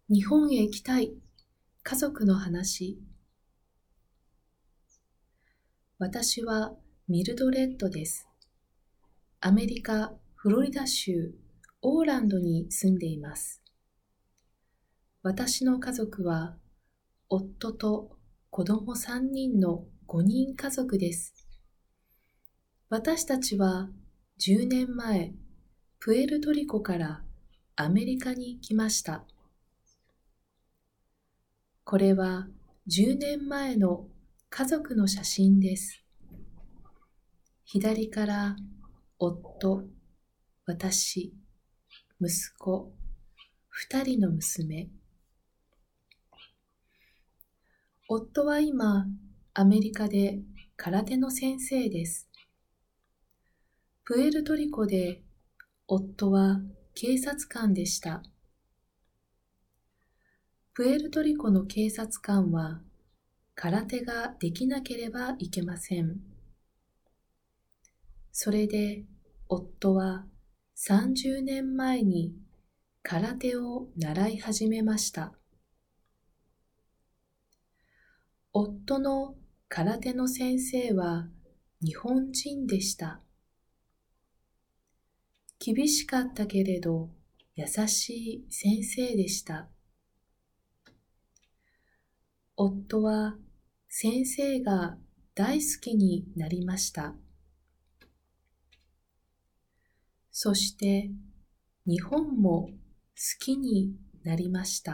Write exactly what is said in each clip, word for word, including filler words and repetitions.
日本へ行きたい。家族の話。私はミルドレッドです。アメリカ・フロリダ州オーランドに住んでいます。私の家族は夫と子供さんにんのごにん家族です。私たちはじゅうねんまえ、プエルトリコからアメリカに来ました。これはじゅうねんまえの家族の写真です。左から夫、私、息子、二人の娘。夫は今、アメリカで空手の先生です。プエルトリコで夫は警察官でした。プエルトリコの警察官は空手ができなければいけません。それで夫はさんじゅうねんまえに空手を習い始めました。夫の空手の先生は日本人でした。厳しかったけれど優しい先生でした。夫は先生が大好きになりました。そして日本も好きになりました。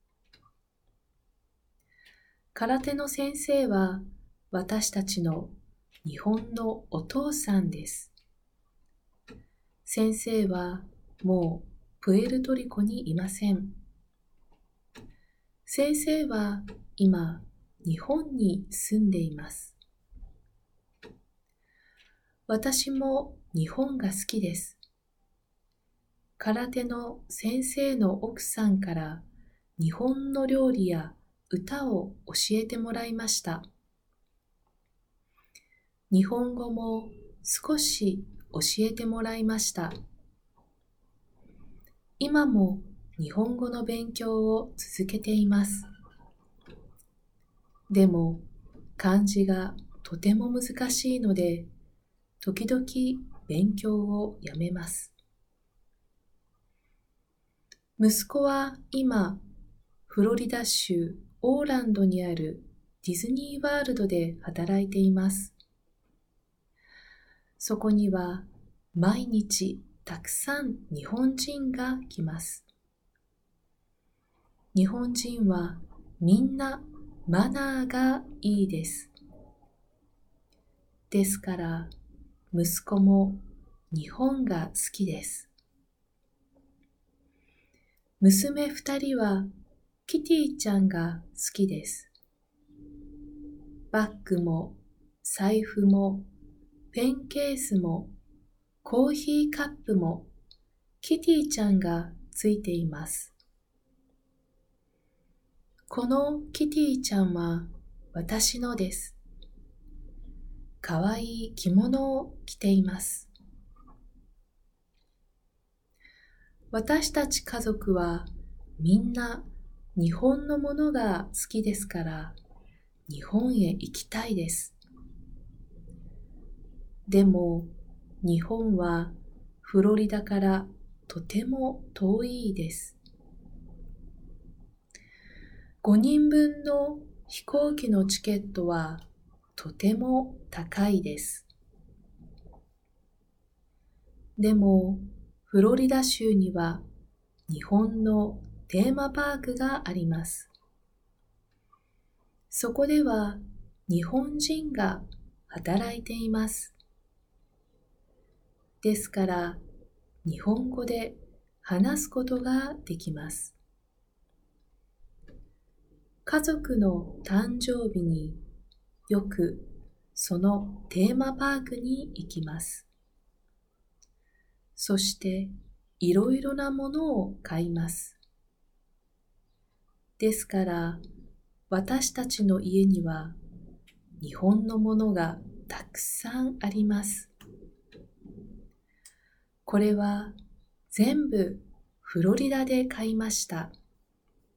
空手の先生は私たちの日本のお父さんです。先生はもうプエルトリコにいません。先生は今日本に住んでいます。私も日本が好きです。空手の先生の奥さんから日本の料理や歌を教えてもらいました。日本語も少し教えてもらいました。今も日本語の勉強を続けています。でも漢字がとても難しいので、時々勉強をやめます。息子は今、フロリダ州オーランドにあるディズニーワールドで働いています。そこには毎日たくさん日本人が来ます。日本人はみんなマナーがいいです。ですから息子も日本が好きです。娘二人はキティちゃんが好きです。バッグも財布もペンケースもコーヒーカップもキティちゃんがついています。このキティちゃんは私のです。かわいい着物を着ています。私たち家族はみんな日本のものが好きですから日本へ行きたいです。でも日本はフロリダからとても遠いです。ごにんぶんの飛行機のチケットはとても高いです。でもフロリダ州には日本のテーマパークがあります。そこでは日本人が働いています。ですから日本語で話すことができます。家族の誕生日によくそのテーマパークに行きます。そしていろいろなものを買います。ですから私たちの家には日本のものがたくさんあります。これは全部フロリダで買いました。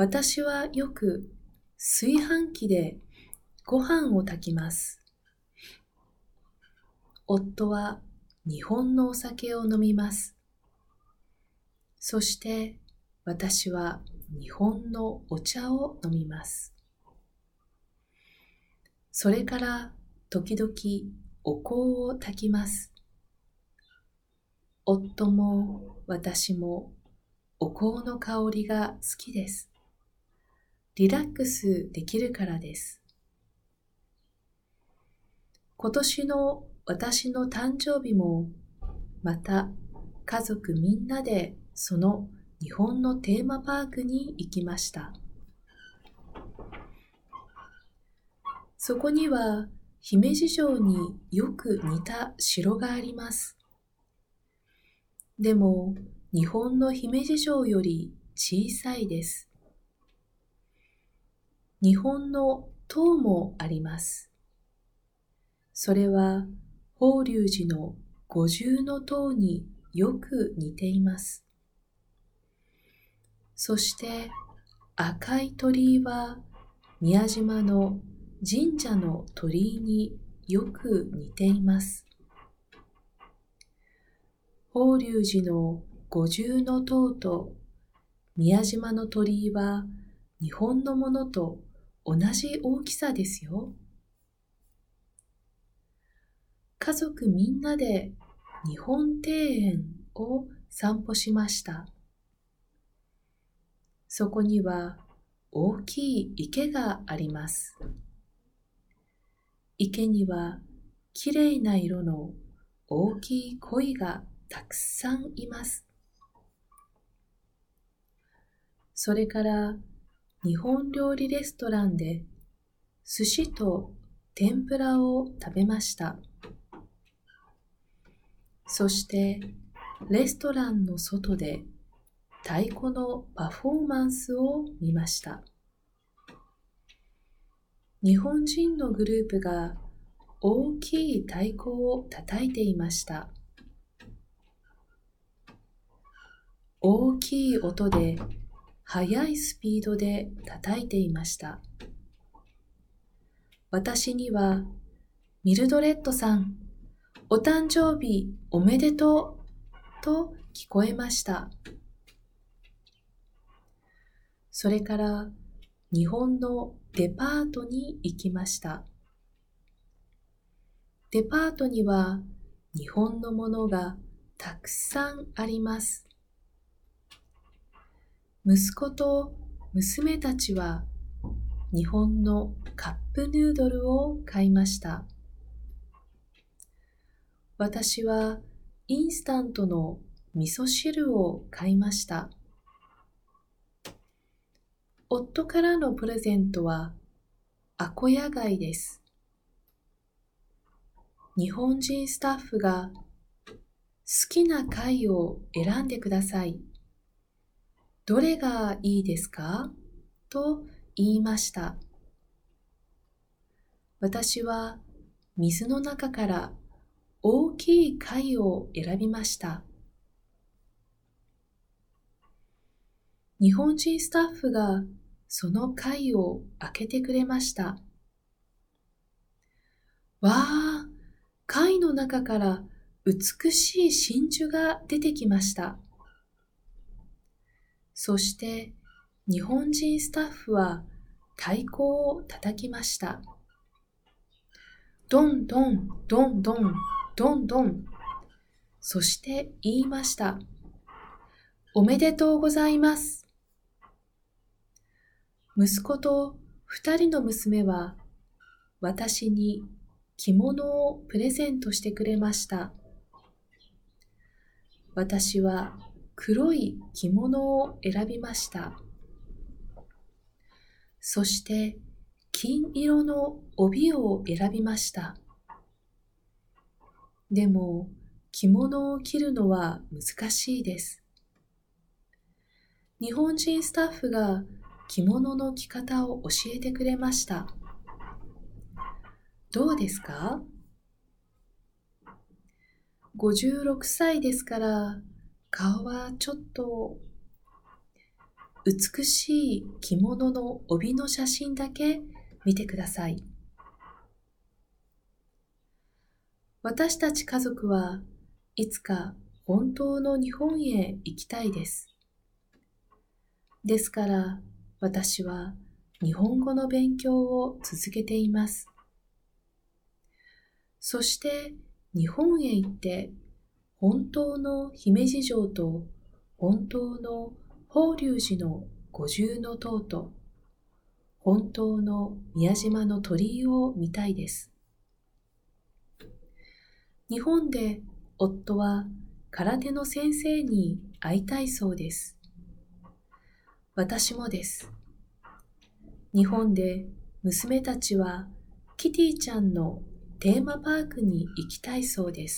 私はよく炊飯器でご飯を炊きます。夫は日本のお酒を飲みます。そして私は日本のお茶を飲みます。それから時々お香を焚きます。夫も私もお香の香りが好きです。リラックスできるからです。今年の私の誕生日もまた家族みんなでその日本のテーマパークに行きました。そこには姫路城によく似た城があります。でも日本の姫路城より小さいです。日本の塔もあります。それは法隆寺の五重塔によく似ています。そして赤い鳥居は宮島の神社の鳥居によく似ています。法隆寺の五重塔と宮島の鳥居は日本のものと同じ大きさですよ。家族みんなで日本庭園を散歩しました。そこには大きい池があります。池にはきれいな色の大きい鯉がたくさんいます。それから日本料理レストランで寿司と天ぷらを食べました。そしてレストランの外で太鼓のパフォーマンスを見ました。日本人のグループが大きい太鼓を叩いていました。大きい音で速いスピードで叩いていました。私にはミルドレッドさん、お誕生日おめでとうと聞こえました。それから日本のデパートに行きました。デパートには日本のものがたくさんあります。息子と娘たちは日本のカップヌードルを買いました。私はインスタントの味噌汁を買いました。夫からのプレゼントはアコヤ貝です。日本人スタッフが好きな貝を選んでください。どれがいいですかと言いました。私は水の中から大きい貝を選びました。日本人スタッフがその貝を開けてくれました。わあ、貝の中から美しい真珠が出てきました。そして日本人スタッフは太鼓を叩きました。ドンドン、ドンドン、ドンドン。そして言いました。おめでとうございます。息子と二人の娘は私に着物をプレゼントしてくれました。私は黒い着物を選びました。そして金色の帯を選びました。でも着物を着るのは難しいです。日本人スタッフが着物の着方を教えてくれました。どうですか？ごじゅうろくさいですから顔はちょっと美しい着物の帯の写真だけ見てください。私たち家族はいつか本当の日本へ行きたいです。ですから私は日本語の勉強を続けています。そして日本へ行って本当の姫路城と本当の法隆寺の五重塔と本当の宮島の鳥居を見たいです。日本で夫は空手の先生に会いたいそうです。私もです。日本で娘たちはキティちゃんのテーマパークに行きたいそうです。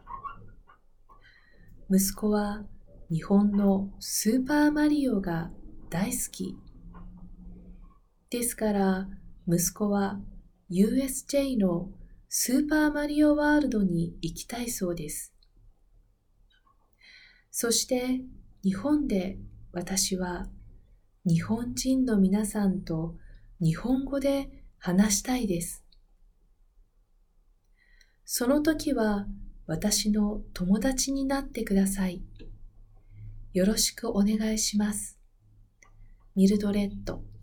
息子は日本のスーパーマリオが大好き。ですから息子は ユーエスジェー のスーパーマリオワールドに行きたいそうです。そして日本で私は日本人の皆さんと日本語で話したいです。その時は私の友達になってください。よろしくお願いします。ミルドレッド。